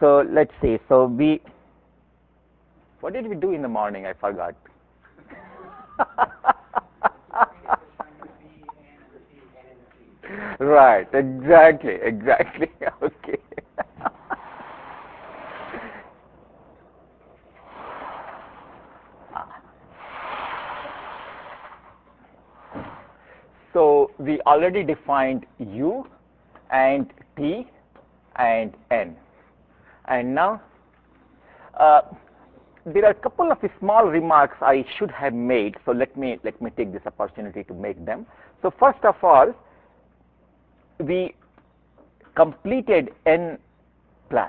So let's see. So what did we do in the morning? I forgot. Right, exactly. Okay. So we already defined U and T and N. And now there are a couple of small remarks I should have made. So let me take this opportunity to make them. So first of all, we completed N plus,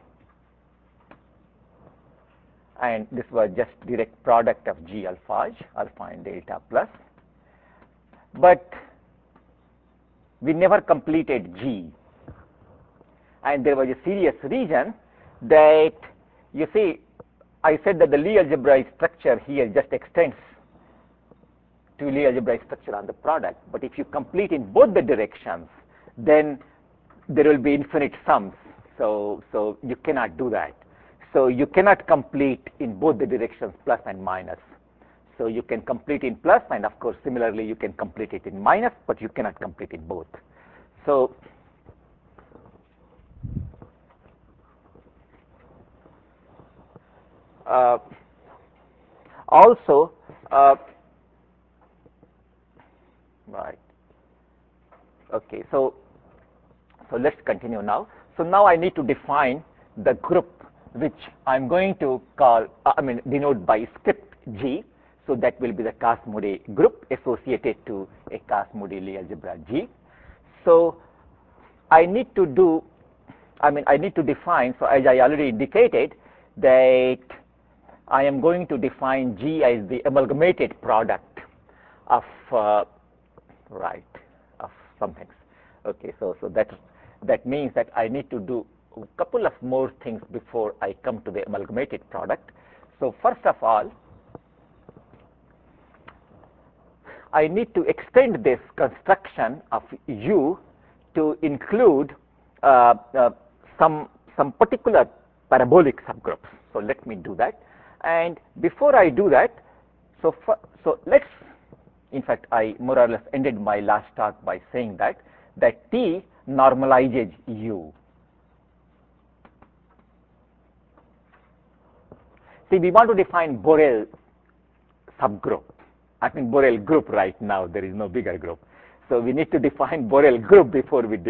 and this was just direct product of G alpha and delta plus, but we never completed G, and there was a serious reason that, you see, I said that the Lie algebraic structure here just extends to Lie algebraic structure on the product, but if you complete in both the directions, then there will be infinite sums. So you cannot do that. So you cannot complete in both the directions, plus and minus. So you can complete in plus, and of course similarly you can complete it in minus, but you cannot complete in both. So also right. Okay, so let's continue now. So now I need to define the group which I'm going to call, denote by script G. So that will be the Cos-Mode group associated to a Cos-Mode Lie algebra G. So I need to define, so as I already indicated, that I am going to define G as the amalgamated product of of some things. Okay, so that means that I need to do a couple of more things before I come to the amalgamated product. So first of all, I need to extend this construction of U to include some particular parabolic subgroups. So let me do that. And before I do that, so let's, in fact, I more or less ended my last talk by saying that T normalizes U. See, we want to define Borel subgroup. Borel group right now, there is no bigger group. So we need to define Borel group before we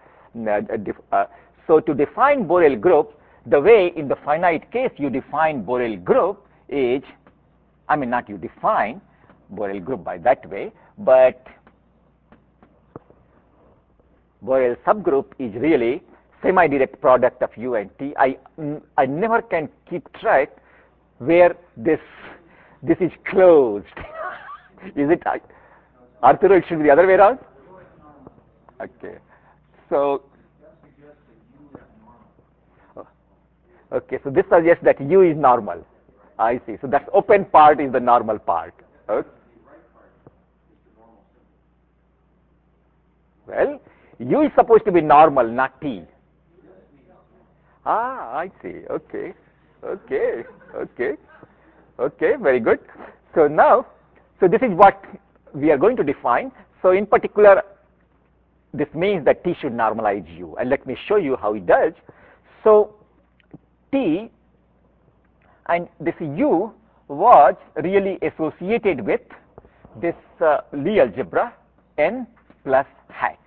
so to define Borel group, the way in the finite case you define Borel group is, not you define Borel group by that way, but Borel subgroup is really semi-direct product of U and T. I never can keep track where this is closed. Is it, Arturo, it should be the other way around? Okay. So, okay, so this suggests that U is normal. I see. So that open part is the normal part. Okay. Well, U is supposed to be normal, not T. I see. Okay. Okay, very good. So now, so this is what we are going to define. So in particular, this means that T should normalize U. And let me show you how it does. So T and this U was really associated with this Lie algebra N plus hat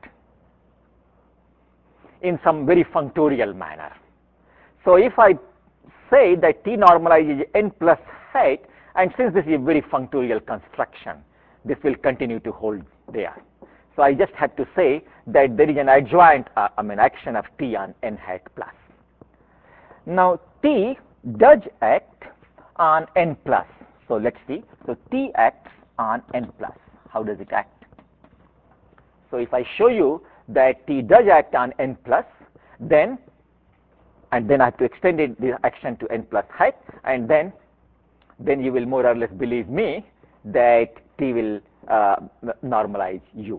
in some very functorial manner. So if I say that T normalizes N plus hat, and since this is a very functorial construction, this will continue to hold there. So I just have to say that there is an adjoint action of T on N hat plus. Now T does act on N plus. So let's see. So T acts on N plus. How does it act? So if I show you that T does act on N plus, then I have to extend the action to N plus hat, and then you will more or less believe me that T will normalize U.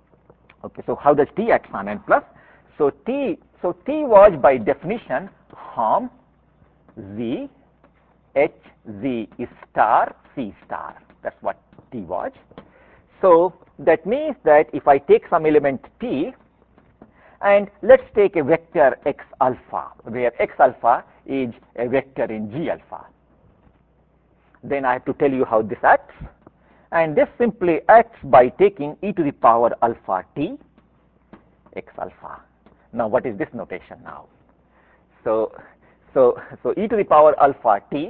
Okay, so how does T act on N plus? So T was by definition form Z, H, Z star, C star. That's what T was. So that means that if I take some element T, and let's take a vector X alpha, where X alpha is a vector in G alpha. Then I have to tell you how this acts. And this simply acts by taking e to the power alpha T, X alpha. Now what is this notation now? So e to the power alpha T,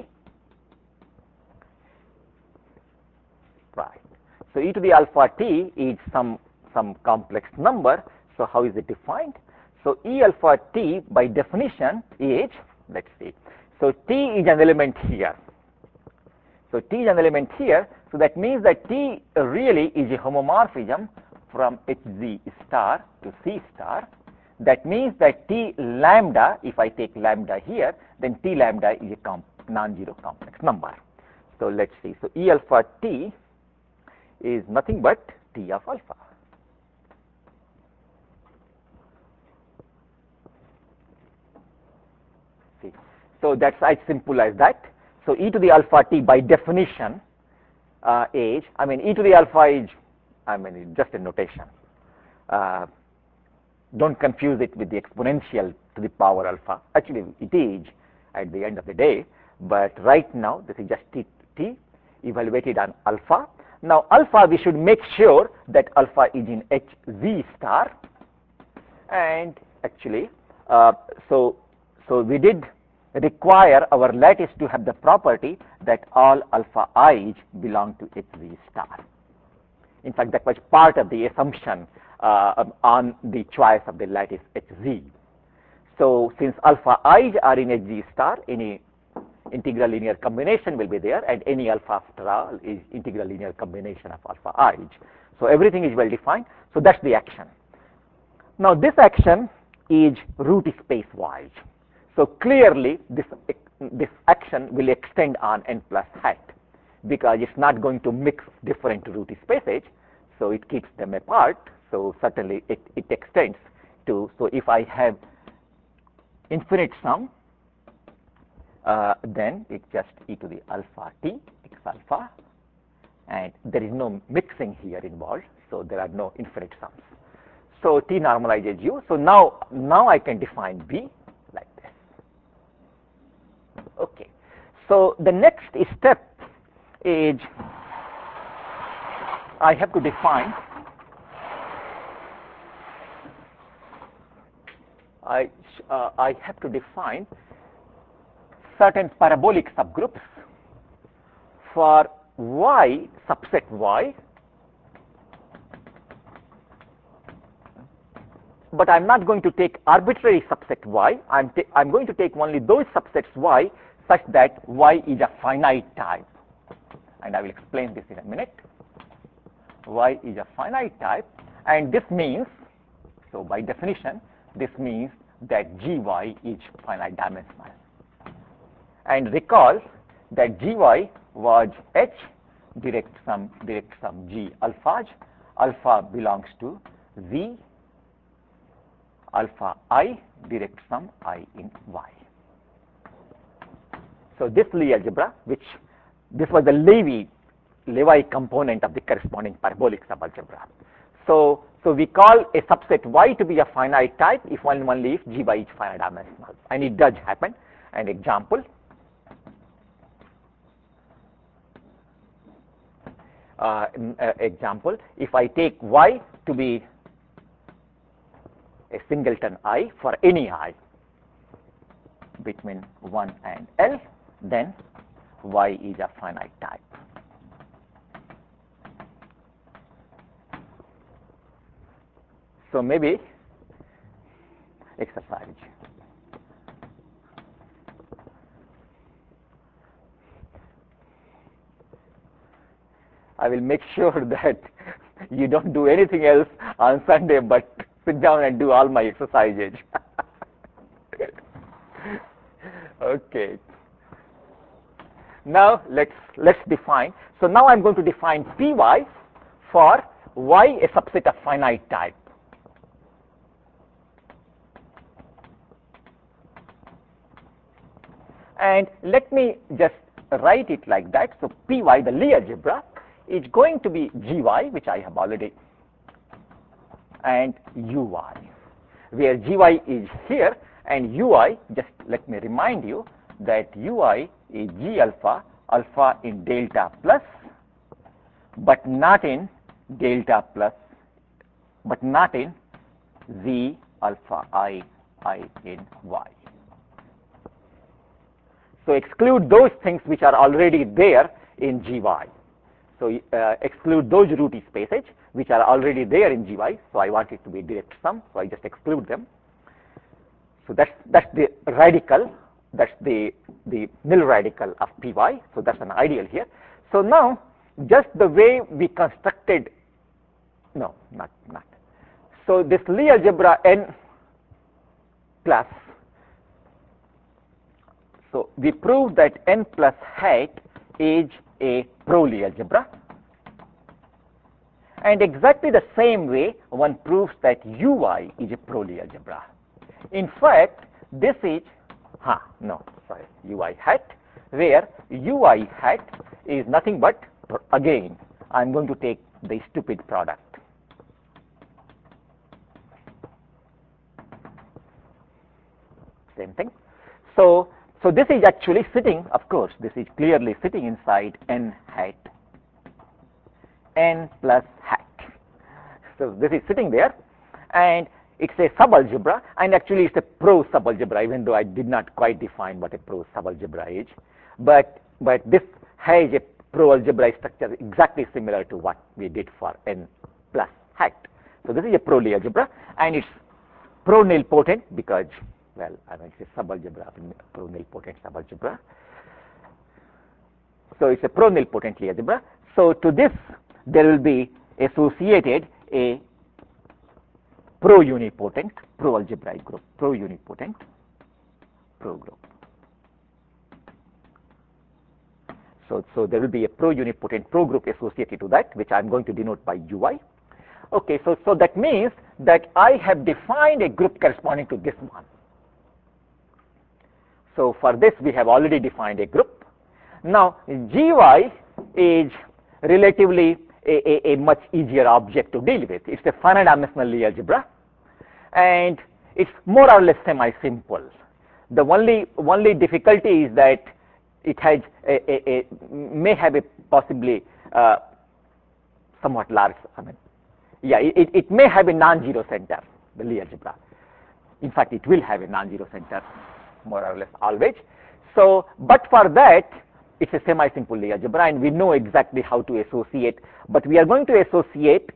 right. So e to the alpha T is some complex number. So how is it defined? So E alpha T by definition is, let's see. So T is an element here. So T is an element here. So that means that T really is a homomorphism from Hz star to C star. That means that T lambda, if I take lambda here, then T lambda is a non-zero complex number. So let's see. So E alpha T is nothing but T of alpha. So that's as simple as that. So e to the alpha T by definition is, e to the alpha is, it's just a notation. Don't confuse it with the exponential to the power alpha. Actually, it is at the end of the day, but right now this is just T evaluated on alpha. Now alpha, we should make sure that alpha is in Hz star, and actually, so we did require our lattice to have the property that all alpha i's belong to Hz star. In fact, that was part of the assumption on the choice of the lattice Hz. So since alpha i's are in Hz star, any integral linear combination will be there, and any alpha after all is integral linear combination of alpha i's. So everything is well defined. So that's the action. Now this action is root space wise. So clearly this action will extend on n plus hat, because it's not going to mix different root spaces, so it keeps them apart. So certainly it extends to, so if I have infinite sum, then it's just e to the alpha T, X alpha, and there is no mixing here involved, so there are no infinite sums. So T normalizes U. So now I can define B like this. Okay. So the next step is I have to define certain parabolic subgroups for Y subset Y, but I'm not going to take arbitrary subset Y. I'm going to take only those subsets Y such that Y is a finite type, and I will explain this in a minute. Y is a finite type, and this means, so by definition, this means that GY is finite dimensional. And recall that GY was H direct sum G alphas. Alpha belongs to Z alpha I direct sum I in Y. So this Lie algebra, this was the Levi component of the corresponding parabolic subalgebra. So we call a subset Y to be a finite type if only if GY is finite dimensional, and it does happen. An example. If I take Y to be a singleton I for any I between 1 and L, then Y is a finite type. So maybe exercise. I will make sure that you don't do anything else on Sunday but sit down and do all my exercises. Okay. Now let's define. So now I'm going to define Py for Y a subset of finite type. And let me just write it like that. So Py, the Lie algebra, is going to be Gy, which I have already, and Uy, where Gy is here, and Ui, just let me remind you that Ui is G alpha, alpha in delta plus, but not in delta plus, but not in Z alpha I in Y. So exclude those things which are already there in Gy. So exclude those root spaces which are already there in Gy. So I want it to be direct sum, so I just exclude them. So that's the radical, that's the nil radical of Py. So that's an ideal here. So now just the way we constructed, no, not. So this Lie algebra n plus, so we proved that n plus hat is a pro-Lie algebra, and exactly the same way one proves that Ui is a pro-Lie algebra. In fact, this is Ui hat, where Ui hat is nothing but, again, I'm going to take the stupid product. Same thing. So this is actually sitting, of course, this is clearly sitting inside n hat, n plus hat. So this is sitting there, and it's a subalgebra, and actually it's a pro-subalgebra, even though I did not quite define what a pro-subalgebra is. But this has a pro-algebra structure exactly similar to what we did for n plus hat. So this is a pro-Lie algebra, and it's pro-nilpotent because, well, I mean, it's a subalgebra, pro-nilpotent subalgebra. So it's a pro-nilpotent Lie algebra. So to this, there will be associated a pro-unipotent, pro-algebraic group, pro-unipotent, pro-group. So there will be a pro-unipotent pro-group associated to that, which I'm going to denote by Ui. Okay, so that means that I have defined a group corresponding to this one. So for this, we have already defined a group. Now, Gy is relatively a much easier object to deal with. It's a finite dimensional Lie algebra, and it's more or less semi-simple. The only difficulty is that it has may have a possibly somewhat large. I mean, yeah, it may have a non-zero center, the Lie algebra. In fact, it will have a non-zero center, more or less always. So, but for that, it's a semi-simple Lie algebra, and we know exactly how to associate. But we are going to associate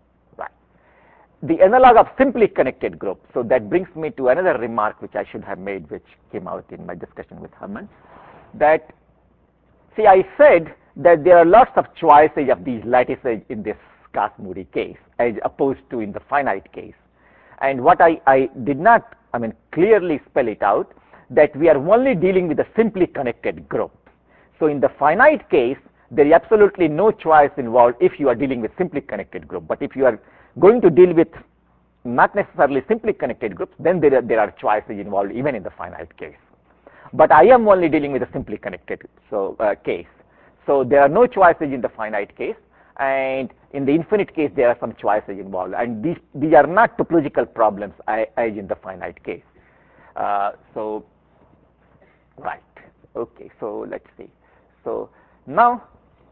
the analog of simply connected group. So that brings me to another remark which I should have made, which came out in my discussion with Herman. That, see, I said that there are lots of choices of these lattices in this Cauchy-Moody case, as opposed to in the finite case. And what I did not, I mean, clearly spell it out, that we are only dealing with a simply connected group. So in the finite case, there is absolutely no choice involved if you are dealing with simply connected group. But if you are going to deal with not necessarily simply connected groups, then there are choices involved even in the finite case. But I am only dealing with a simply connected case. So there are no choices in the finite case, and in the infinite case there are some choices involved. And these are not topological problems as in the finite case. So right, okay. So let's see. So now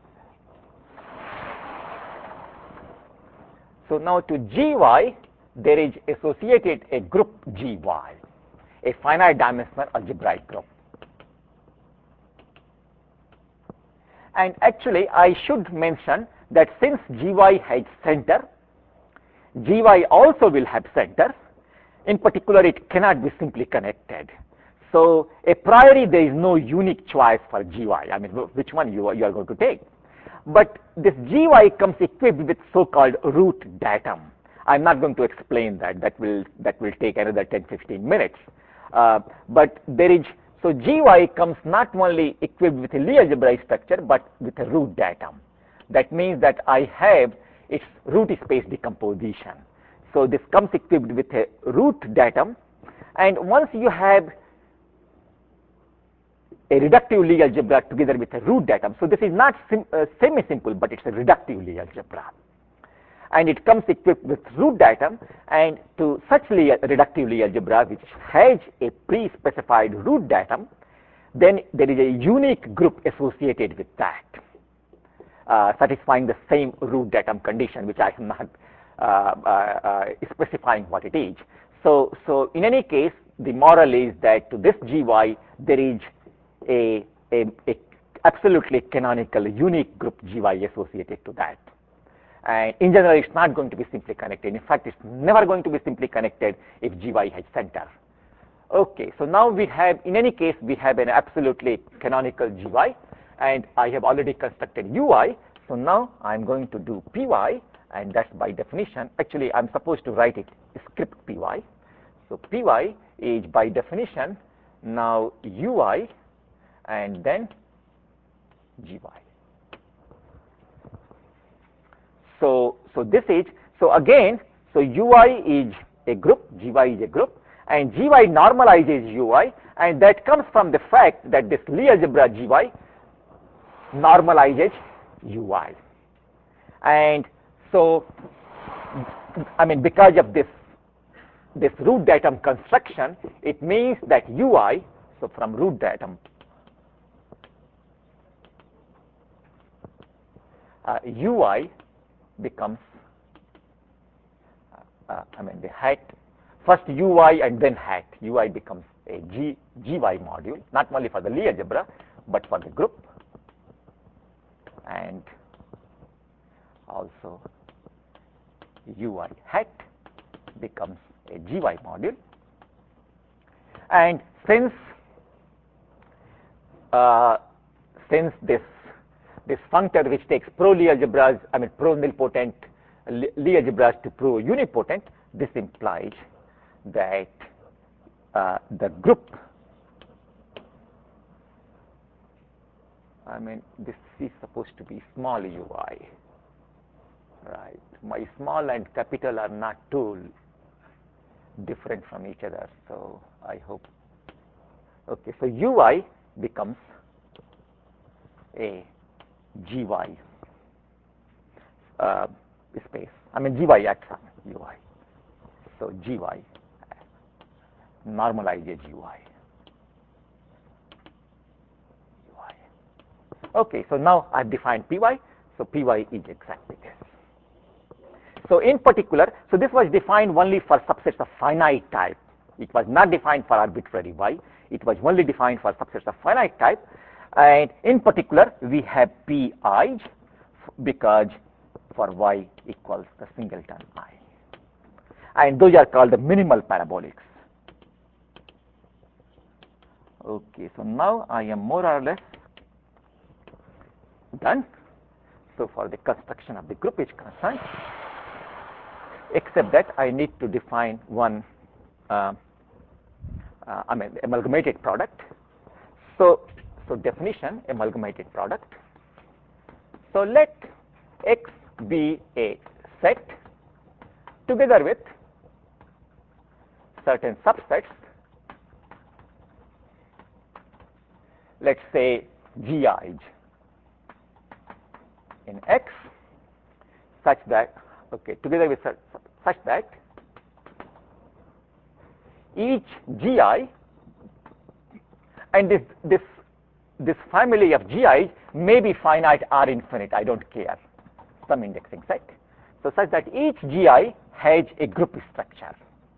to Gy, there is associated a group Gy, a finite dimensional algebraic group. And actually, I should mention that since Gy has center, Gy also will have centers. In particular, it cannot be simply connected. So a priori, there is no unique choice for Gy. I mean, which one you are going to take. But this Gy comes equipped with so-called root datum. I'm not going to explain that. That will take another 10-15 minutes. But there is, so Gy comes not only equipped with a Lie algebraic structure, but with a root datum. That means that I have its root space decomposition. So this comes equipped with a root datum, and once you have a reductive Lie algebra together with a root datum. So this is not semi-simple, but it's a reductive Lie algebra. And it comes equipped with root datum, and to such reductive Lie algebra which has a pre-specified root datum, then there is a unique group associated with that, satisfying the same root datum condition, which I am not specifying what it is. So in any case, the moral is that to this GY there is a absolutely canonical unique group GY associated to that. And in general, it's not going to be simply connected. In fact, it's never going to be simply connected if GY has center. Okay, so now we have, in any case, we have an absolutely canonical GY, and I have already constructed UI. So now I'm going to do PY, and that's by definition. Actually, I'm supposed to write it script PY. So PY is by definition now UI and then GY. So this is, so again, so UI is a group, GY is a group, and GY normalizes UI, and that comes from the fact that this Lie algebra GY normalizes UI. And so, I mean, because of this root datum construction, it means that UI, so from root datum, UI becomes, I mean, the hat, first UI and then hat. UI becomes a GY module, not only for the Lie algebra, but for the group, and also UI hat becomes a GY module. And since this functor which takes pro-Lie algebras, I mean pro-nilpotent Lie algebras to pro-unipotent, this implies that the group, I mean this is supposed to be small UI, right? My small and capital are not too different from each other, so I hope. Okay, so UI becomes a GY space, I mean GY axon UI. So GY normalizes UI. Okay, so now I've defined PY, so PY is exactly this. So in particular, so this was defined only for subsets of finite type. It was not defined for arbitrary Y. It was only defined for subsets of finite type. And in particular, we have PI because for Y equals the singleton I. And those are called the minimal parabolics. Okay, so now I am more or less done. So for the construction of the group is concerned, except that I need to define one, I mean amalgamated product. So definition, amalgamated product. So let X be a set together with certain subsets, let's say GIs in X, such that, okay, together with such that each GI, and this family of GIs may be finite or infinite, I don't care, some indexing set. So such that each GI has a group structure.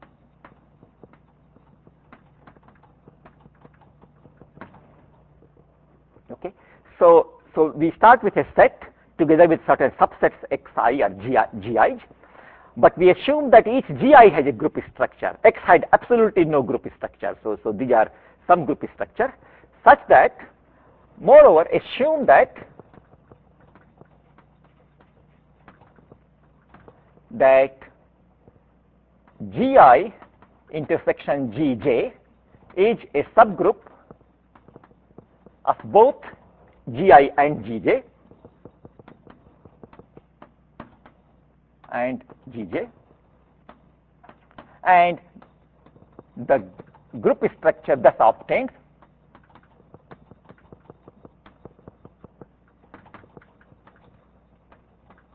Okay, so we start with a set together with certain subsets Xi or GIs, but we assume that each GI has a group structure. X had absolutely no group structure, so these are some group structure, such that, moreover, assume that GI intersection GJ is a subgroup of both GI and GJ and GJ, and the group structure thus obtained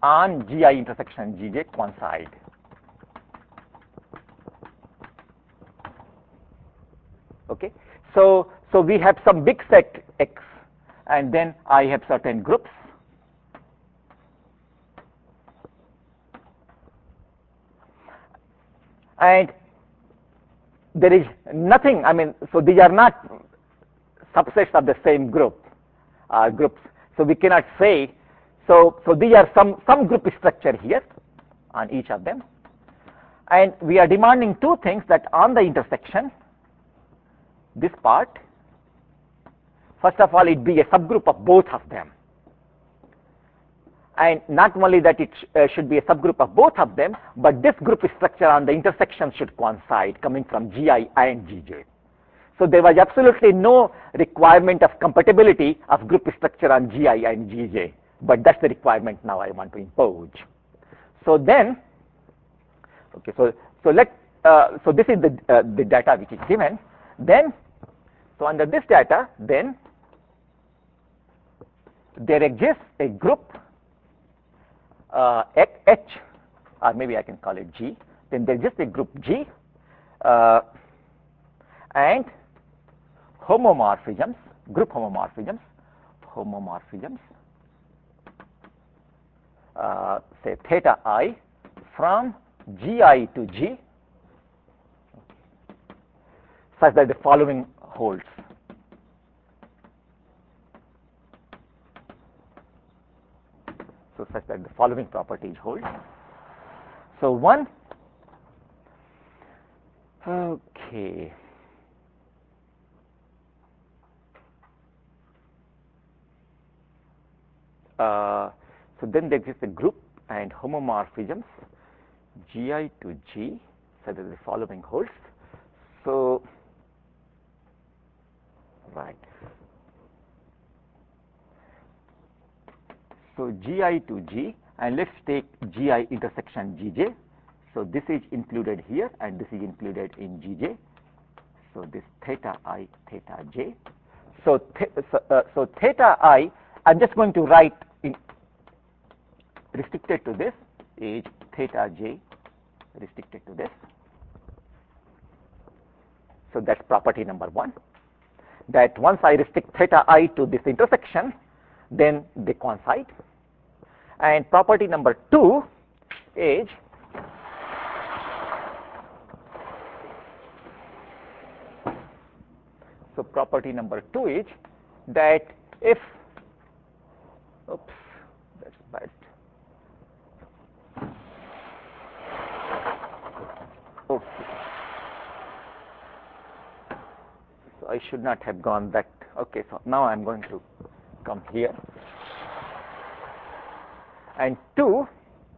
on GI intersection GJ coincide. Okay, so we have some big set X, and then I have certain groups, and there is nothing. I mean, so these are not subsets of the same groups. So we cannot say. So these are some group structure here on each of them, and we are demanding two things: that on the intersection, this part, first of all, it be a subgroup of both of them, and not only that it should be a subgroup of both of them, but this group structure on the intersection should coincide, coming from GI and GJ. So there was absolutely no requirement of compatibility of group structure on GI and GJ, but that's the requirement now I want to impose. So then, okay, so this is the data which is given. Then, so under this data, then there exists a group H, or maybe I can call it G. Then there exists a group G, and homomorphisms, group homomorphisms, say theta I from GI to G, such that the following holds. So such that the following properties hold. So one, okay. So then there exists a group and homomorphisms GI to G, so that the following holds. So, right. So GI to G, and let's take GI intersection GJ. So this is included here, and this is included in GJ. So this theta I, theta J. So theta I, I'm just going to write in restricted to this is theta J, restricted to this. So that's property number one, that once I restrict theta I to this intersection, then they coincide. And property number two is that if, oops, that's bad. Okay. So I should not have gone that. Okay, so now I'm going to come here. And two,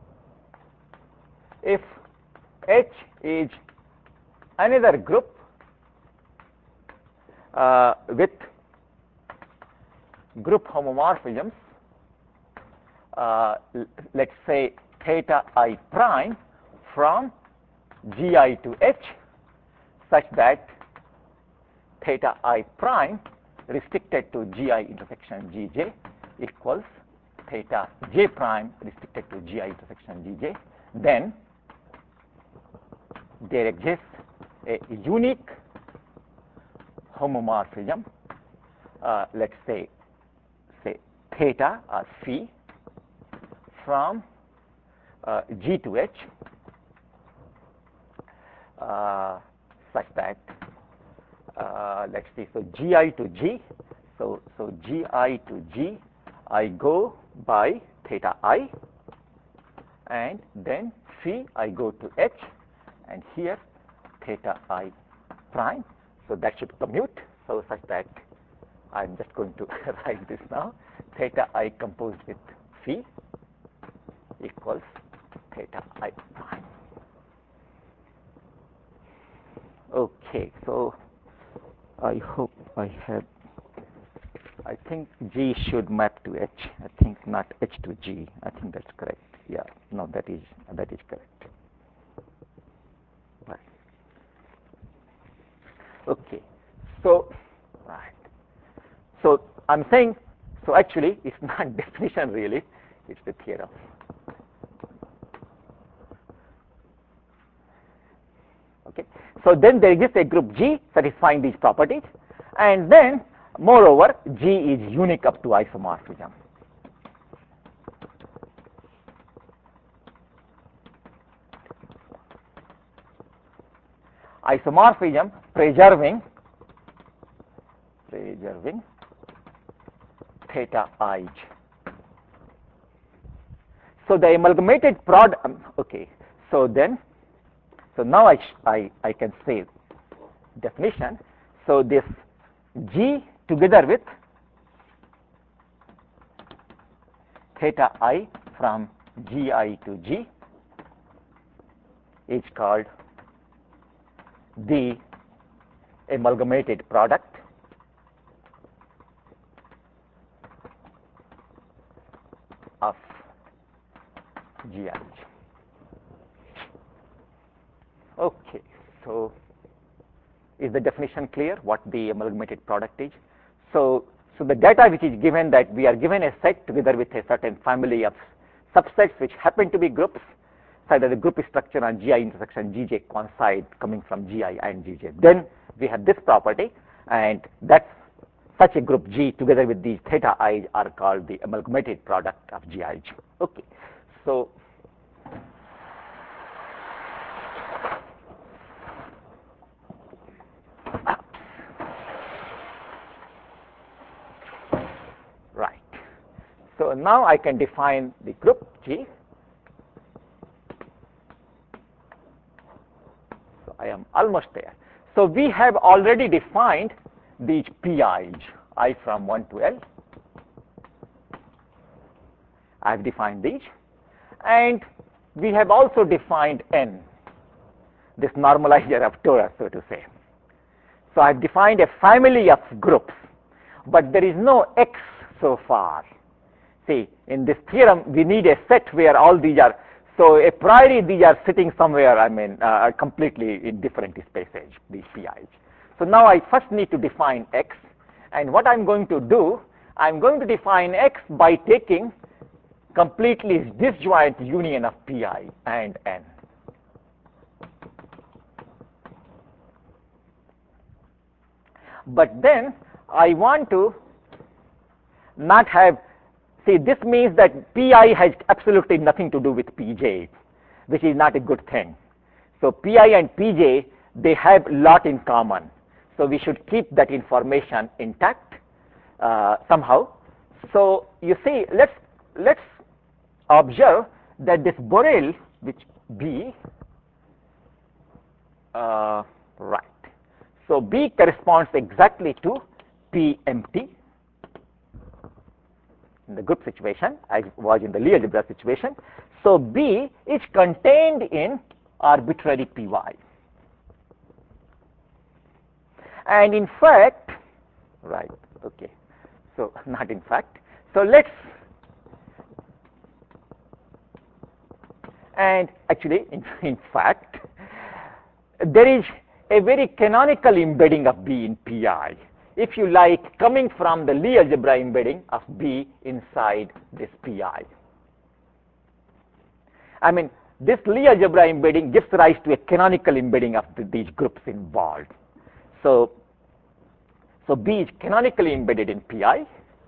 if H is another group with group homomorphisms, let's say theta I prime from GI to H, such that theta I prime restricted to GI intersection GJ equals theta J prime restricted to GI intersection GJ, then there exists a unique homomorphism, let's say theta or phi from G to H, such that let's see, so GI to G, so GI to G, I go by theta I, and then phi I go to H, and here theta I prime. So that should commute. So such that I'm just going to write this now. Theta I composed with phi equals theta I prime. Okay, so I hope I have. I think G should map to H. I think not H to G. I think that's correct. Yeah, no, that is correct. Right. Okay, so right. So I'm saying, so actually it's not definition really, it's the theorem. So then there exists a group G satisfying these properties, and then moreover G is unique up to isomorphism. Isomorphism preserving theta I. So the amalgamated product, okay, so now I can say definition. So this G together with theta I from Gi to G is called the amalgamated product of Gi. Okay, so is the definition clear what the amalgamated product is? So the data which is given, that we are given a set together with a certain family of subsets which happen to be groups, so that the group structure on Gi intersection Gj coincide coming from Gi and Gj. Then we have this property, and that's such a group G together with these theta I are called the amalgamated product of Gi. Okay, so right. So now I can define the group G. So I am almost there. So we have already defined these PIs, I from 1 to L. I have defined these, and we have also defined N, this normalizer of torus, so to say. So I have defined a family of groups, but there is no X so far. See, in this theorem, we need a set where all these are, so a priori these are sitting somewhere, I mean, completely in different spaces, these PIs. So now I first need to define X, and what I'm going to do, I'm going to define X by taking completely disjoint union of Pi and N. But then I want to not have, see, this means that Pi has absolutely nothing to do with Pj, which is not a good thing. So Pi and Pj, they have a lot in common. So we should keep that information intact somehow. So you see, let's observe that this Borel, which B, right. So B corresponds exactly to P empty in the group situation, as was in the Lie algebra situation. So B is contained in arbitrary Py. And in fact, right, okay, so not in fact. So let's, and actually, in fact, there is a very canonical embedding of B in Pi, if you like, coming from the Lie algebra embedding of B inside this Pi. I mean, this Lie algebra embedding gives rise to a canonical embedding of these groups involved. So B is canonically embedded in Pi,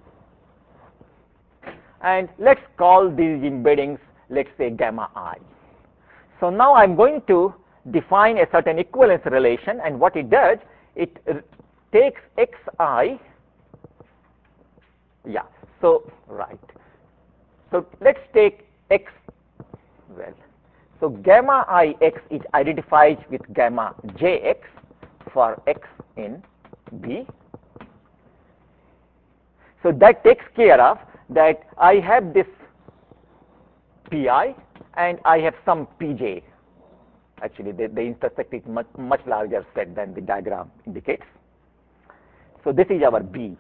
and let's call these embeddings, let's say, gamma I. So now I'm going to define a certain equivalence relation, and what it does, it takes xi, yeah, so right. So let's take x, well, so gamma ix is identified with gamma jx for x in B. So that takes care of that I have this Pi and I have some Pj. Actually, they intersect is much larger set than the diagram indicates. So this is our B.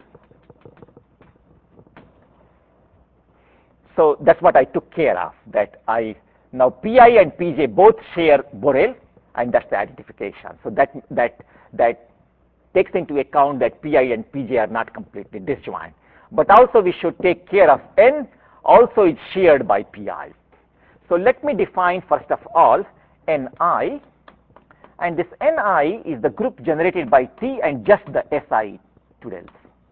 So that's what I took care of, that now Pi and Pj both share Borel, and that's the identification. So that takes into account that Pi and Pj are not completely disjoint. But also we should take care of N also is shared by Pi. So let me define first of all Ni, and this Ni is the group generated by T and just the Si twiddles.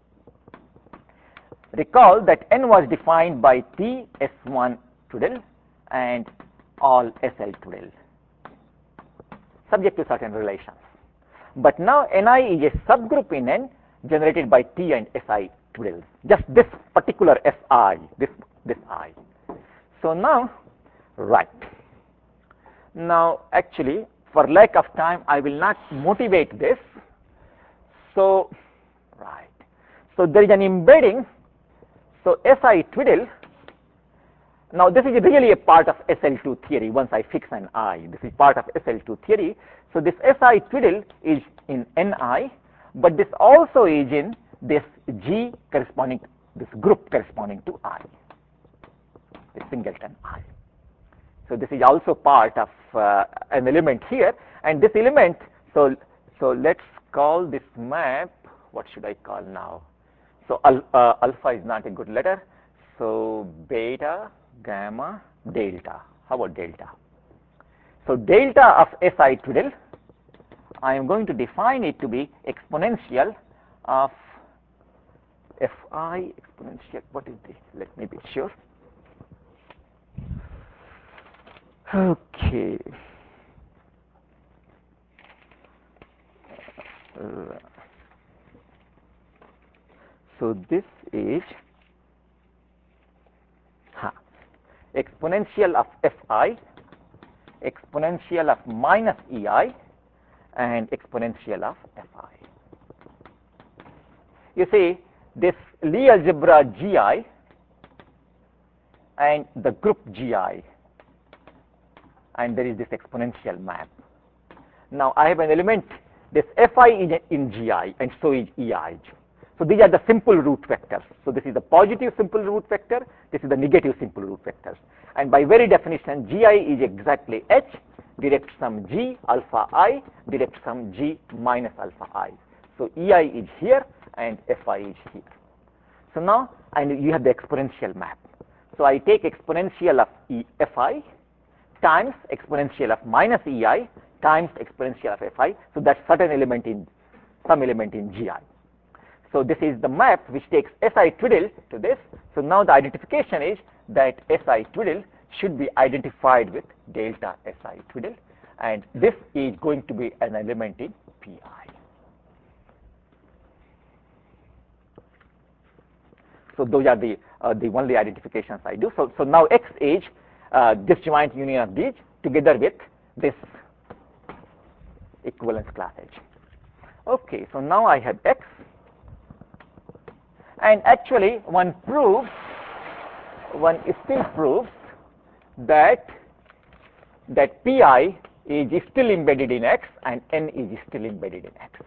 Recall that N was defined by T S1 twiddle and all SL twiddles, subject to certain relations. But now Ni is a subgroup in N generated by T and Si twiddles, just this particular Si, this I. So now, right. Now actually, for lack of time, I will not motivate this. So, right. So there is an embedding. So Si twiddle. Now this is really a part of SL2 theory. Once I fix an I, this is part of SL2 theory. So this Si twiddle is in Ni, but this also is in this G corresponding, this group corresponding to I, the singleton I. So this is also part of an element here, and this element, so let's call this map, what should I call now? So alpha is not a good letter, so beta, gamma, delta. How about delta? So delta of Si twiddle, I am going to define it to be exponential of Fi exponential, what is this? Let me be sure. Okay. So this is exponential of Fi, exponential of minus Ei, and exponential of Fi. You see, this Lie algebra Gi and the group Gi, and there is this exponential map. Now I have an element, this Fi is in Gi, and so is Ei. So these are the simple root vectors. So this is the positive simple root vector, this is the negative simple root vectors. And by very definition, Gi is exactly H, direct sum G alpha I, direct sum G minus alpha I. So Ei is here and Fi is here. So now, and you have the exponential map. So I take exponential of Fi times exponential of minus Ei times exponential of Fi. So that's certain element in, some element in Gi. So this is the map which takes Si twiddle to this. So now the identification is that Si twiddle should be identified with delta Si twiddle, and this is going to be an element in Pi. So those are the only identifications I do. So now X is disjoint union of these together with this equivalence class H. Okay, so now I have X, and actually one still proves that Pi is still embedded in X and N is still embedded in X.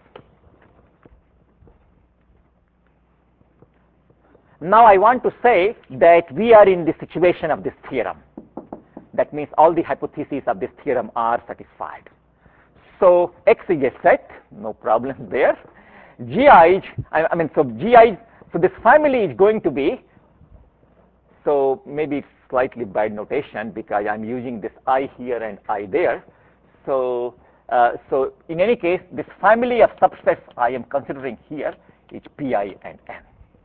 Now I want to say that we are in the situation of this theorem. That means all the hypotheses of this theorem are satisfied. So X is a set, no problem there. Gi, so this family is going to be, so maybe it's slightly bad notation because I'm using this I here and I there. So in any case, this family of subsets I am considering here is Pi and N.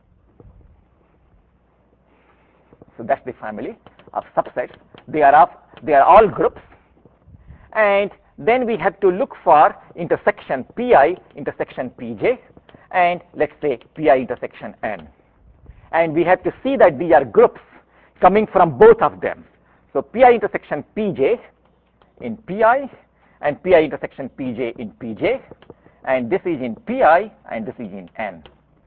So that's the family of subsets. They are all groups, and then we have to look for intersection Pi intersection Pj, and let's say Pi intersection N, and we have to see that these are groups coming from both of them. So Pi intersection Pj in Pi and Pi intersection Pj in Pj, and this is in Pi and this is in N.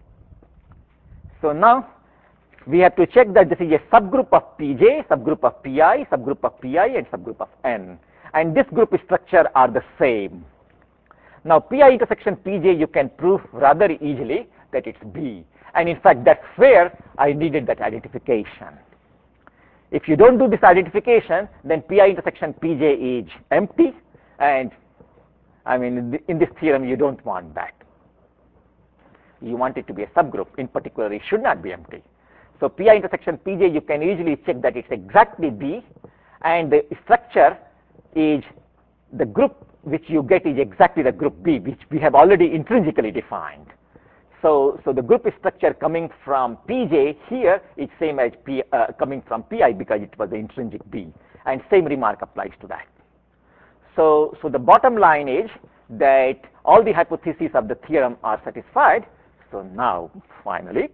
So now we have to check that this is a subgroup of Pj, subgroup of Pi, subgroup of Pi, and subgroup of N. And this group structure are the same. Now Pi intersection Pj you can prove rather easily that it's B. And in fact that's where I needed that identification. If you don't do this identification, then Pi intersection Pj is empty, and I mean in this theorem you don't want that. You want it to be a subgroup. In particular, it should not be empty. So Pi intersection Pj, you can easily check that it's exactly B, and the structure is the group which you get is exactly the group B, which we have already intrinsically defined. So the group structure coming from Pj here is same as coming from Pi because it was the intrinsic B, and same remark applies to that. So the bottom line is that all the hypotheses of the theorem are satisfied. So now, finally,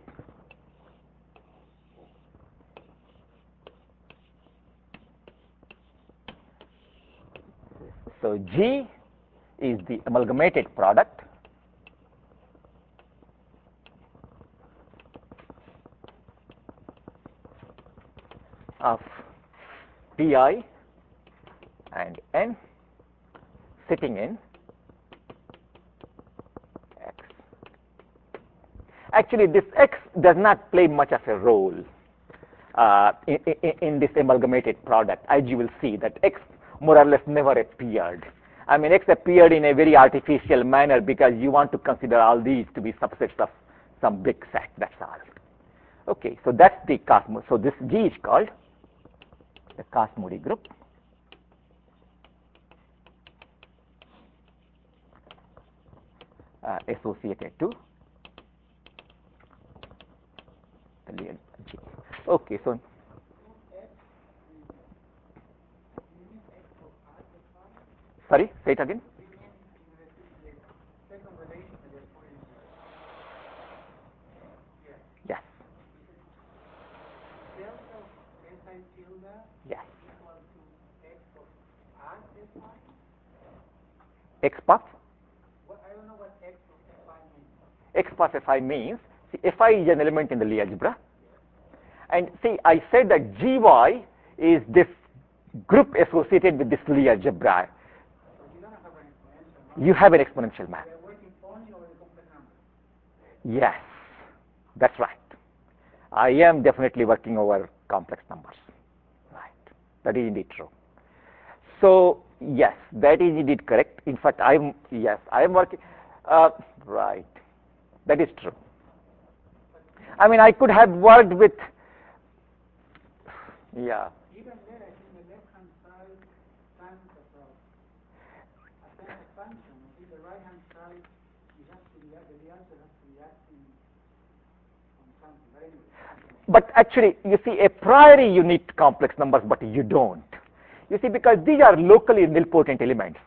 so G is the amalgamated product of Pi and N sitting in X. Actually, this X does not play much of a role in this amalgamated product, as you will see that X more or less never appeared. I mean, X appeared in a very artificial manner because you want to consider all these to be subsets of some big set, that's all. Okay, so that's the Cosmo. So this G is called the Cosmody group. Associated to the Lie G. Okay, so sorry, say it again. Yes. Yes. X path? I don't know what X of Fi means. X path Fi means, see, Fi is an element in the Lie algebra. And see, I said that Gy is this group associated with this Lie algebra. You have an exponential map. Yes, that's right. I am definitely working over complex numbers. Right, that is indeed true. So yes, that is indeed correct. In fact, I am working. Right, that is true. I mean, I could have worked with. Yeah. Even there, I think the left-hand side stands as a function. The right-hand side, you have to react. The answer has to react on something. But actually, you see, a priori you need complex numbers, but you don't. You see, because these are locally nilpotent elements.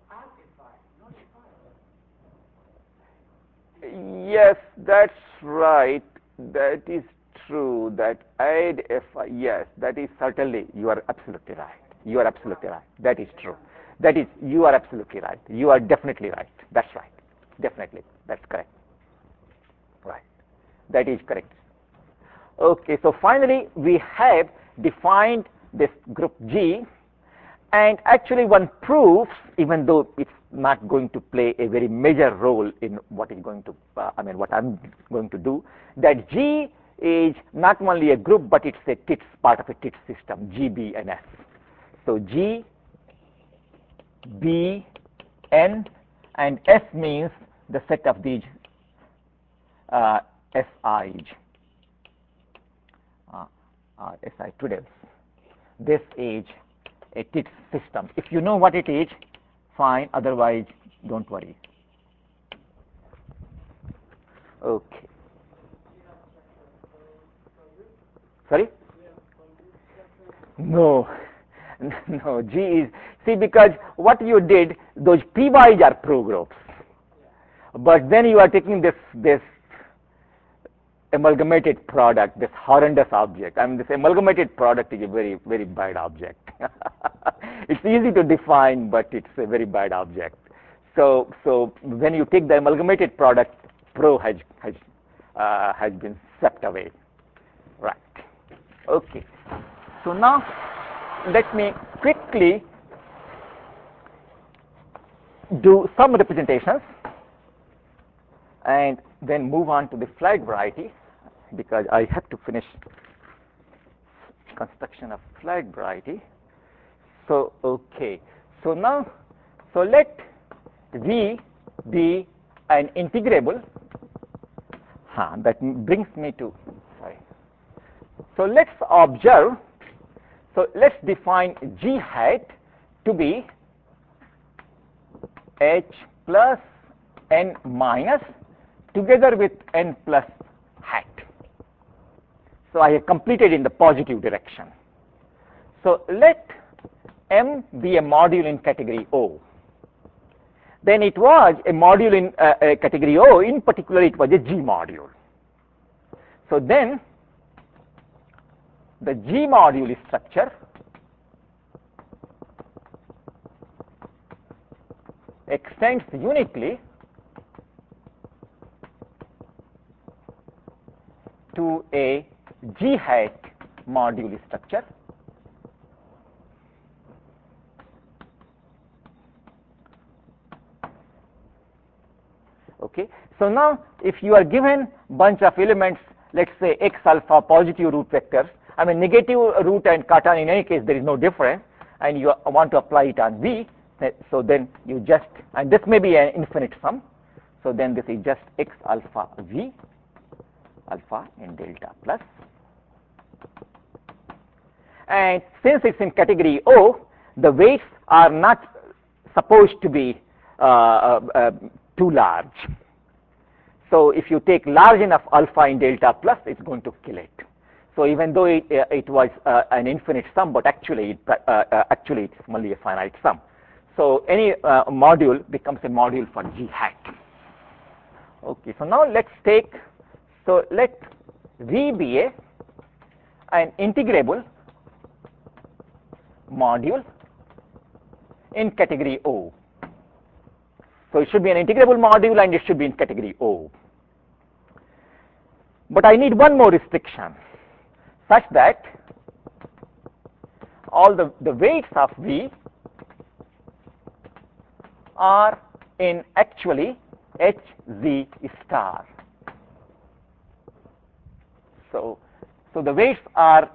Yes, that's right. That is true. That add Fi. Yes, that is certainly. You are absolutely right. You are absolutely right. That is true. That is. You are absolutely right. You are definitely right. That's right. Definitely. That's correct. Right. That is correct. Okay. So finally, we have defined this group G. And actually one proves, even though it's not going to play a very major role in what is going to, what I'm going to do, that G is not only a group, but it's a TITS, part of a TITS system, G, B, and S. So G, B, N, and S means the set of these SIs, SI twiddles. This is a TITS system. If you know what it is, fine. Otherwise, don't worry. Okay. Sorry? No. No. G is, see, because what you did, those PYs are programs. But then you are taking this amalgamated product, this horrendous object. I mean, this amalgamated product is a very, very bad object. It's easy to define, but it's a very bad object. So when you take the amalgamated product, pro has been swept away. Right. Okay. So now let me quickly do some representations and then move on to the flag variety, because I have to finish construction of flag variety. So okay. So now, so let V be an integrable. That brings me to, sorry. So let's observe. So let's define G hat to be h plus n minus together with n plus hat. So I have completed in the positive direction. So let M be a module in category O. Then it was a module in category O, in particular it was a G module. So then the G module structure extends uniquely to a G hat module structure Okay. So now if you are given bunch of elements, let's say x alpha positive root vectors, I mean negative root and kata, in any case there is no difference, and you want to apply it on V, so then you just, and this may be an infinite sum, so then this is just x alpha V alpha in delta plus. And since it's in category O, the weights are not supposed to be too large. So if you take large enough alpha in delta plus, it's going to kill it. So even though it was an infinite sum, but actually it's only a finite sum. So any module becomes a module for G hat. Okay, so now let's take, so let V be an integrable module in category O. So it should be an integrable module and it should be in category O. But I need one more restriction, such that all the weights of V are in actually HZ star. So the weights are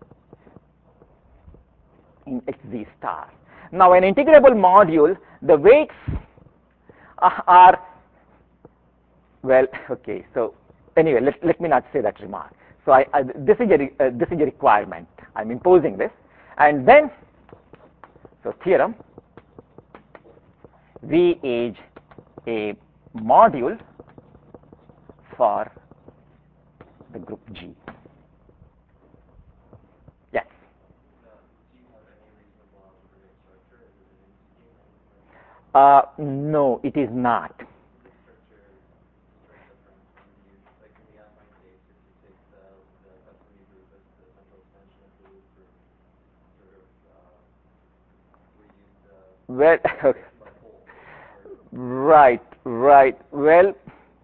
in HZ star. Now an integrable module, the weights are, well, okay, so anyway, let me not say that remark. So this is a requirement. I'm imposing this, and then, so theorem, V is a module for the group G. Yes. No, it is not. Well, right. Well,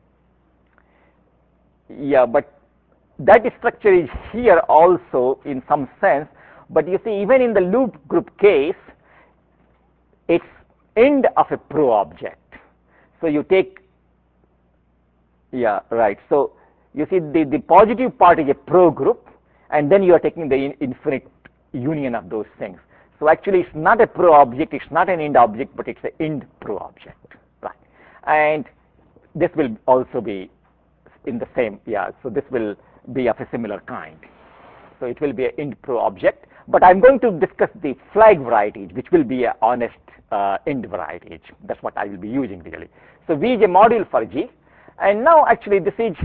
yeah, but that structure is here also in some sense. But you see, even in the loop group case, it's end of a pro object. So you take, yeah, right. So you see, the positive part is a pro group, and then you are taking the infinite union of those things. So actually, it's not a pro object, it's not an end object, but it's an end pro object, right? And this will also be in the same, yeah. So this will be of a similar kind. So it will be an end pro object, but I'm going to discuss the flag varieties, which will be an honest end varieties. That's what I will be using really. So V is a module for G, and now actually this is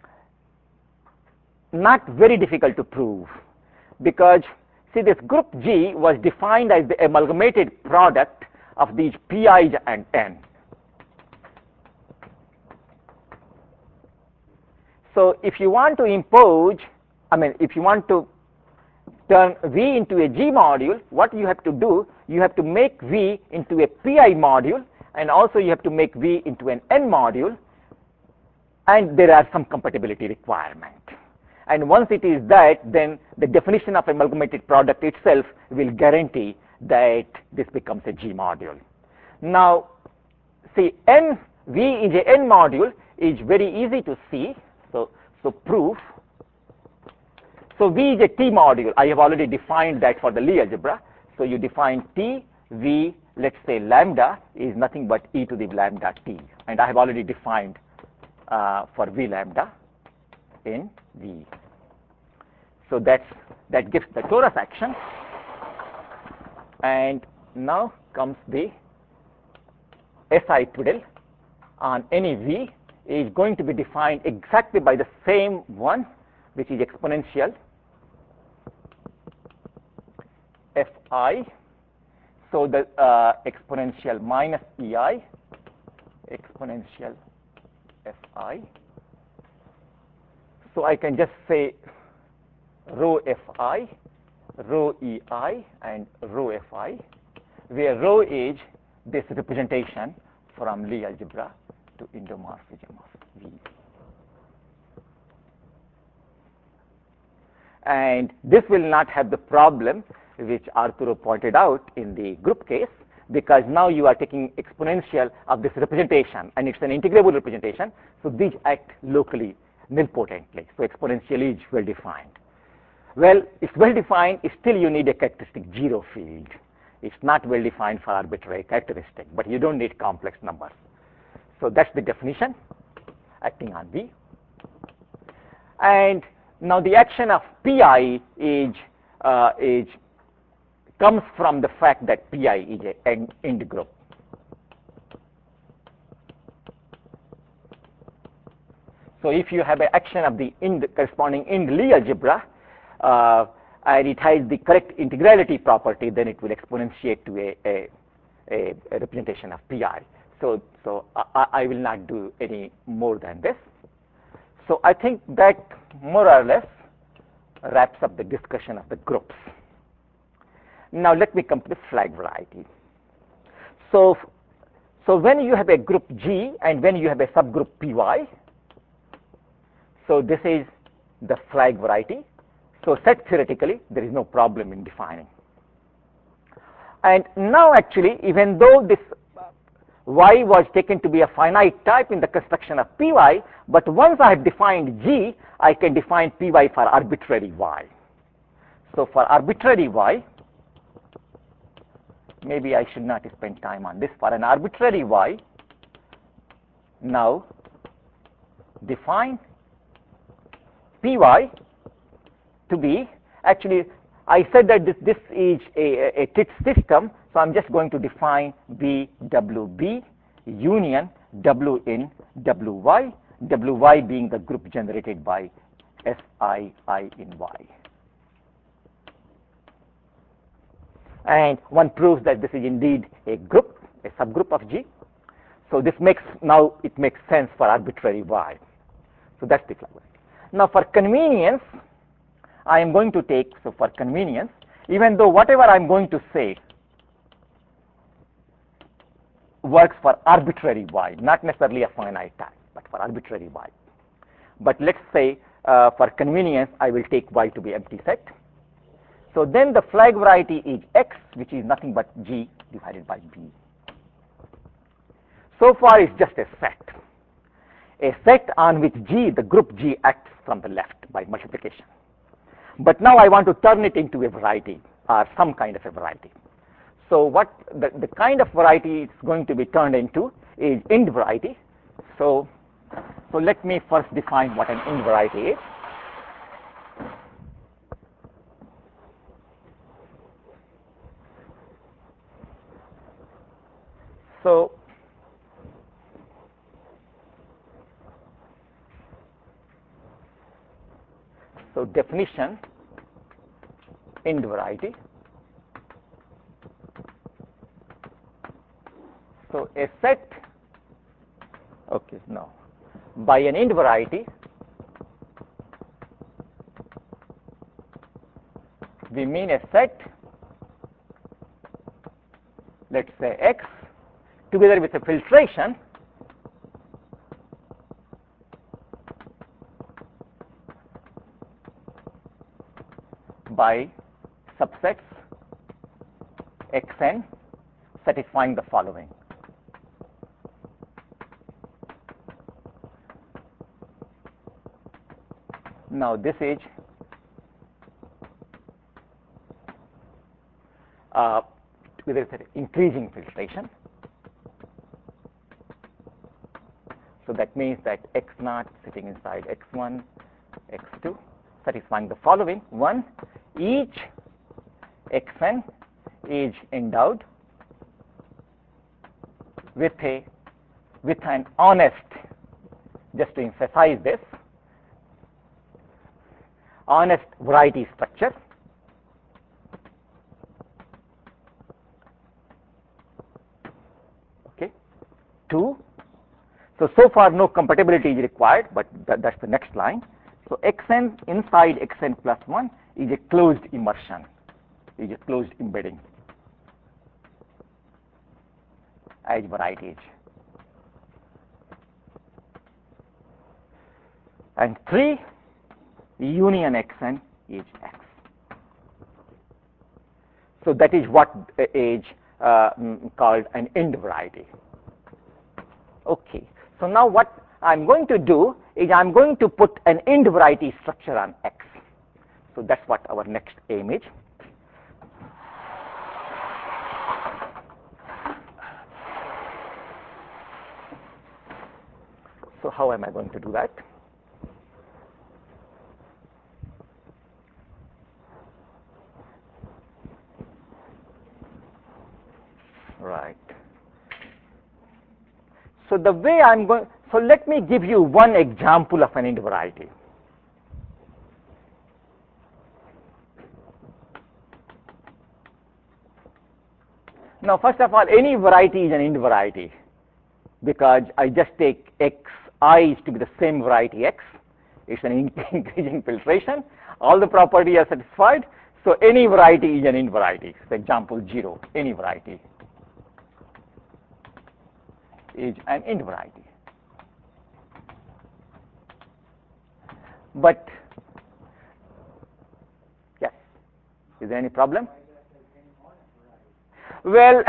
not very difficult to prove, because see, this group G was defined as the amalgamated product of these Pi's and N. So if you want to impose, I mean, if you want to turn V into a G module, what you have to do, you have to make V into a Pi module, and also you have to make V into an N module, and there are some compatibility requirements. And once it is that, then the definition of amalgamated product itself will guarantee that this becomes a G module. Now, see, V is a N module is very easy to see. So proof. So V is a T module. I have already defined that for the Lie algebra. So you define T, V, let's say lambda is nothing but e to the lambda T. And I have already defined for V lambda in V. So that gives the torus action. And now comes the SI twiddle on any V is going to be defined exactly by the same one, which is exponential Fi. So the exponential minus EI, exponential Fi. So I can just say rho Fi, rho EI, and rho Fi, where rho is this representation from Lie algebra to endomorphism of V. And this will not have the problem which Arturo pointed out in the group case, because now you are taking exponential of this representation, and it's an integrable representation, so these act locally nilpotently. So exponential is well defined. Well, it's well defined, still you need a characteristic zero field. It's not well defined for arbitrary characteristic, but you don't need complex numbers. So that's the definition acting on V. And now the action of Pi comes from the fact that Pi is an end group. So if you have an action of the corresponding end Lie algebra, and it has the correct integrality property, then it will exponentiate to a representation of Pi. So I will not do any more than this. So I think that more or less wraps up the discussion of the groups. Now let me come to the flag variety. So when you have a group G and when you have a subgroup Py, so this is the flag variety. So set theoretically, there is no problem in defining. And now actually, even though this Y was taken to be a finite type in the construction of Py, but once I have defined G, I can define Py for arbitrary Y. So for arbitrary Y, maybe I should not spend time on this. For an arbitrary Y, now define Py to be, actually I said that this is a TIT system, so I'm just going to define BWB union W in WY, WY being the group generated by SI in Y. And one proves that this is indeed a group, a subgroup of G. So this makes, now it makes sense for arbitrary Y. So that's the flag. Now for convenience, I am going to take, so for convenience, even though whatever I'm going to say works for arbitrary Y, not necessarily a finite type, but for arbitrary Y. But let's say for convenience, I will take Y to be empty set. So then the flag variety is X, which is nothing but G divided by B. So far it's just a set on which G, the group G, acts from the left by multiplication. But now I want to turn it into a variety, or some kind of a variety. So what the kind of variety it's going to be turned into is end variety. So let me first define what an end variety is. So definition, end variety. So a set, okay, no, by an end variety, we mean a set, let's say X, together with a filtration by subsets Xn satisfying the following. Now this is with an increasing filtration. So that means that X0 sitting inside X1, X2, satisfying the following. One, each Xn is endowed with an honest, just to emphasize this, honest variety structure. Okay, 2. So far no compatibility is required, but that's the next line. So xn inside xn plus 1 is a closed immersion, is a closed embedding as variety edge. And 3, union xn is x. So that is what is called an end variety. Okay. So now what I'm going to do is I'm going to put an end variety structure on X. So that's what our next aim is. So how am I going to do that? Right. So the way I'm going, so let me give you one example of an end variety. Now, first of all, any variety is an end variety because I just take xi to be the same variety x. It's an increasing filtration. All the properties are satisfied. So any variety is an end variety. For example, 0, any variety is an end variety. But yes, is there any problem? Well,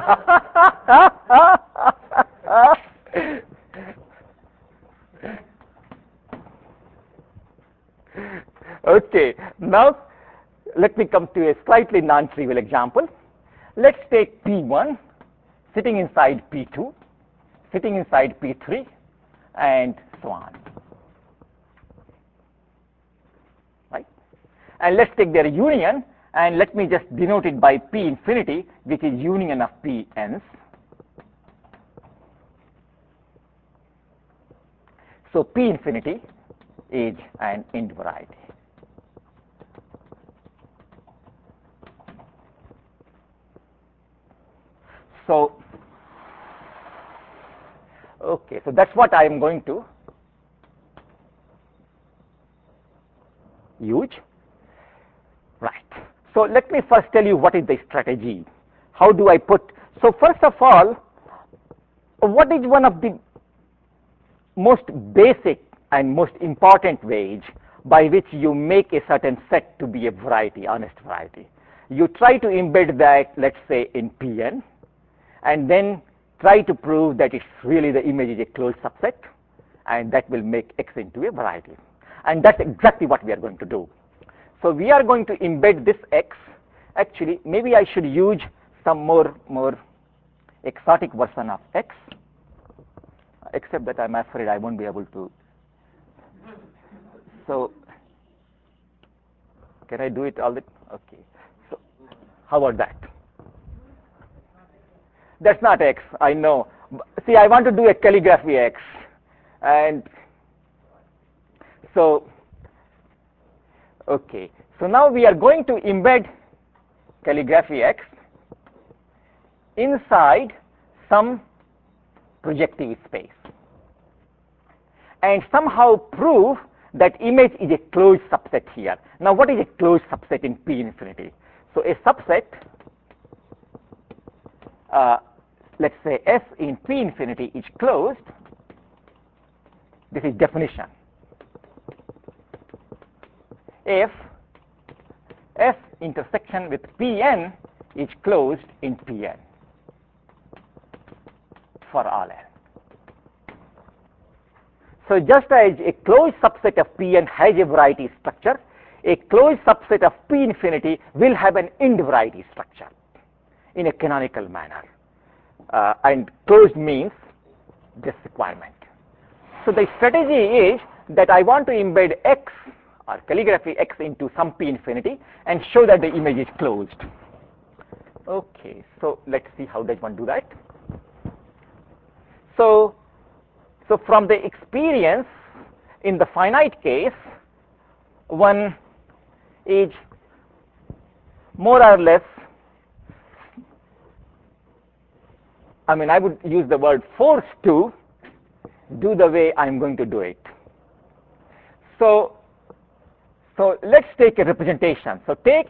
okay, now let me come to a slightly non-trivial example. Let's take P1 sitting inside P2, sitting inside P3, and so on. Right? And let's take their union, and let me just denote it by P infinity, which is union of P n's. So P infinity is an end variety. So, okay, so that's what I am going to use. Right. So let me first tell you what is the strategy. How do I put? So first of all, what is one of the most basic and most important ways by which you make a certain set to be a variety, honest variety? You try to embed that, let's say, in Pn, and then try to prove that it's really the image is a closed subset, and that will make X into a variety. And that's exactly what we are going to do. So we are going to embed this X. Actually, maybe I should use some more exotic version of X, except that I'm afraid I won't be able to. So can I do it all the okay. So how about that? That's not X, I know. See, I want to do a calligraphy X. And so, okay. So now we are going to embed calligraphy X inside some projective space and somehow prove that image is a closed subset here. Now, what is a closed subset in P infinity? So a subset, let's say S in P infinity is closed. This is definition. If S intersection with Pn is closed in Pn for all n. So just as a closed subset of Pn has a variety structure, a closed subset of P infinity will have an end variety structure in a canonical manner. And closed means this requirement. So the strategy is that I want to embed X or calligraphy X into some P infinity and show that the image is closed. Okay, so let's see how does one do that. So from the experience in the finite case, one is more or less, I mean, I would use the word forced to do the way I'm going to do it. So let's take a representation. So take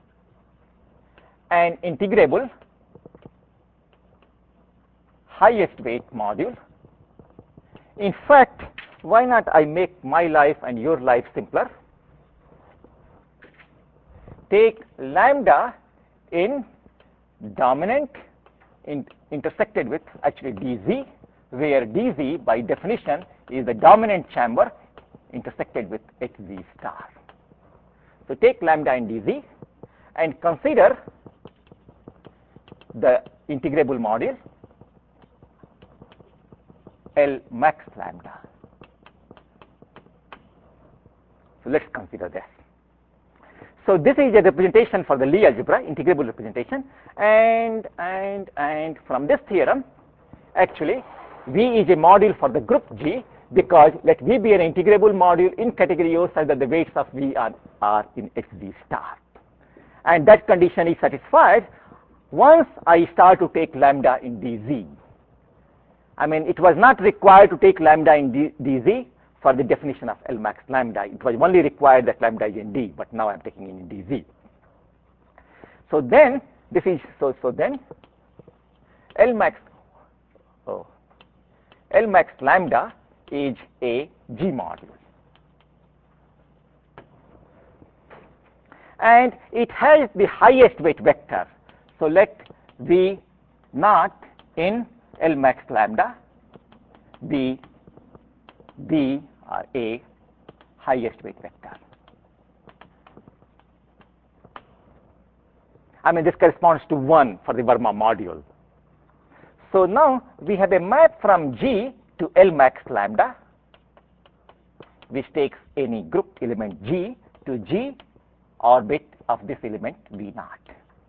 an integrable highest weight module. In fact, why not I make my life and your life simpler? Take lambda in dominant intersected with actually dz, where dz by definition is the dominant chamber intersected with hz star. So take lambda in dz and consider the integrable module L max lambda. So let's consider this. So this is a representation for the Lie algebra, integrable representation, and from this theorem, actually, V is a module for the group G, because let V be an integrable module in category O such that the weights of V are in Hz star. And that condition is satisfied once I start to take lambda in dz. I mean, it was not required to take lambda in dz for the definition of L max lambda. It was only required that lambda is in d, but now I'm taking it in dz. So then this is so then L max lambda is a G module, and it has the highest weight vector. So let V naught in L max lambda be or a highest weight vector. I mean, this corresponds to 1 for the Verma module. So now we have a map from G to L max lambda, which takes any group element G to G orbit of this element V naught.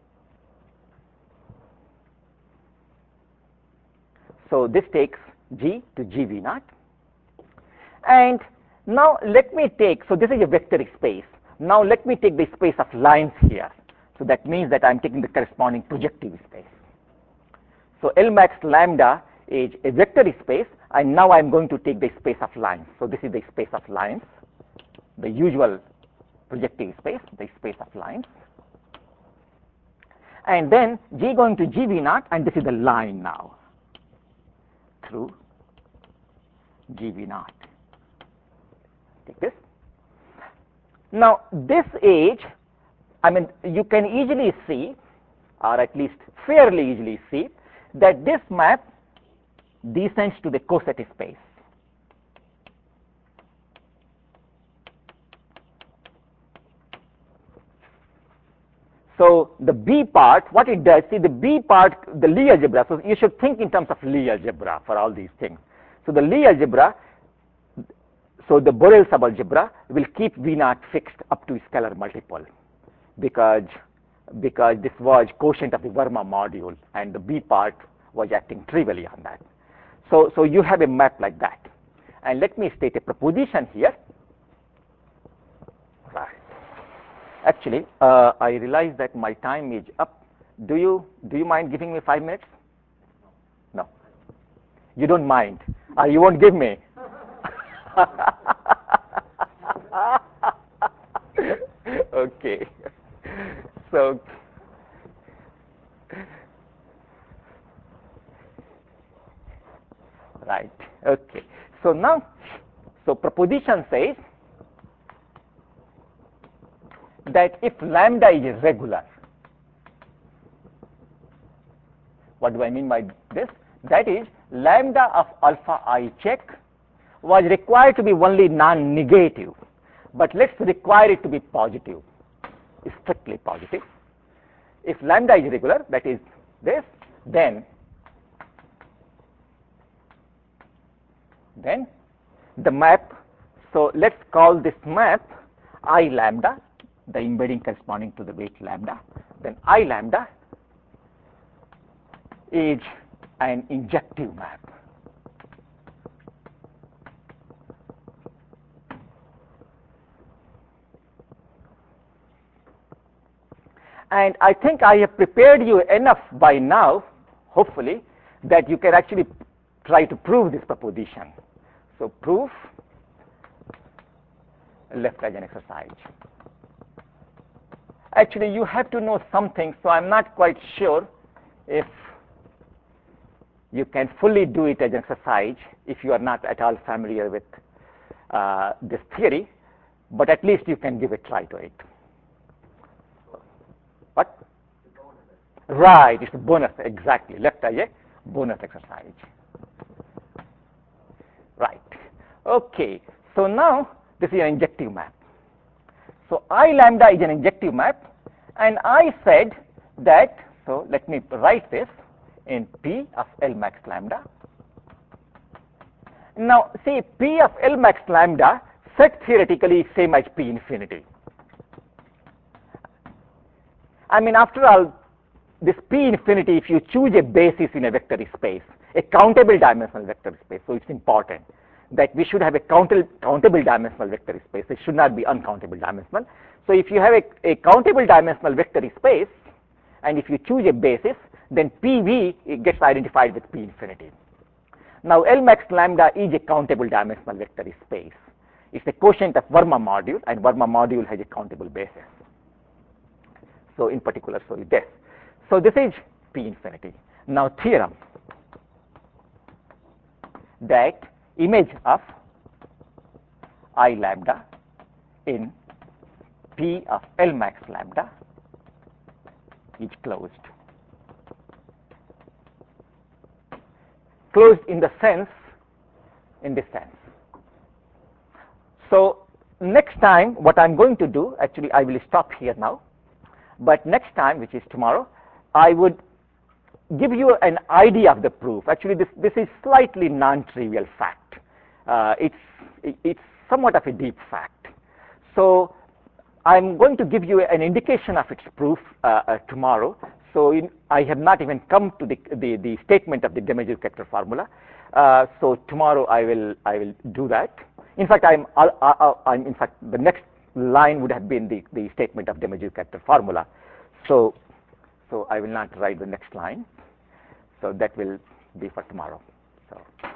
So this takes G to GV naught. And now let me take, so this is a vector space. Now let me take the space of lines here. So that means that I'm taking the corresponding projective space. So L max lambda is a vector space, and now I'm going to take the space of lines. So this is the space of lines, the usual projective space, the space of lines. And then G going to GV naught, and this is the line now through GV naught. Take this. Now this age, I mean, you can easily see, or at least fairly easily see, that this map descends to the coset space. So the B part, what it does, see the B part, the Lie algebra, so you should think in terms of Lie algebra for all these things. So the Lie algebra, so the Borel subalgebra will keep V naught fixed up to scalar multiple, because this was quotient of the Verma module, and the B part was acting trivially on that. So you have a map like that. And let me state a proposition here. Right. Actually, I realize that my time is up. Do you mind giving me 5 minutes? No. You don't mind. You won't give me. Okay. So right. Okay. So now, so proposition says that if lambda is regular, what do I mean by this? That is, lambda of alpha I check was required to be only non-negative, but let's require it to be positive, strictly positive. If lambda is regular, that is this, then the map, so let's call this map I lambda, the embedding corresponding to the weight lambda. Then I lambda is an injective map. And I think I have prepared you enough by now, hopefully, that you can actually try to prove this proposition. So prove Leftian exercise. Actually, you have to know something, so I'm not quite sure if you can fully do it as an exercise if you are not at all familiar with this theory, but at least you can give a try to it. What? Right, it's a bonus, exactly. Left as a bonus exercise. Right. Okay, so now this is an injective map. So I lambda is an injective map, and I said that, so let me write this in P of L max lambda. Now see, P of L max lambda set theoretically is same as P infinity. I mean, after all, this P infinity, if you choose a basis in a vector space, a countable dimensional vector space, so it's important that we should have a countable dimensional vector space. It should not be uncountable dimensional. So if you have a countable dimensional vector space, and if you choose a basis, then PV it gets identified with P infinity. Now L max lambda is a countable dimensional vector space. It's a quotient of Verma module, and Verma module has a countable basis. So in particular, so this. So this is P infinity. Now theorem that image of I lambda in P of L max lambda is closed. Closed in this sense. So next time, what I'm going to do, actually I will stop here now, but next time, which is tomorrow, I would give you an idea of the proof. Actually, this is slightly non-trivial fact. It's somewhat of a deep fact. So I'm going to give you an indication of its proof tomorrow. So I have not even come to the statement of the de Maistre-Quetelet formula. So tomorrow I will do that. In fact, in fact the next line would have been the statement of de Maistre-Quetelet formula. So I will not write the next line. So that will be for tomorrow. So.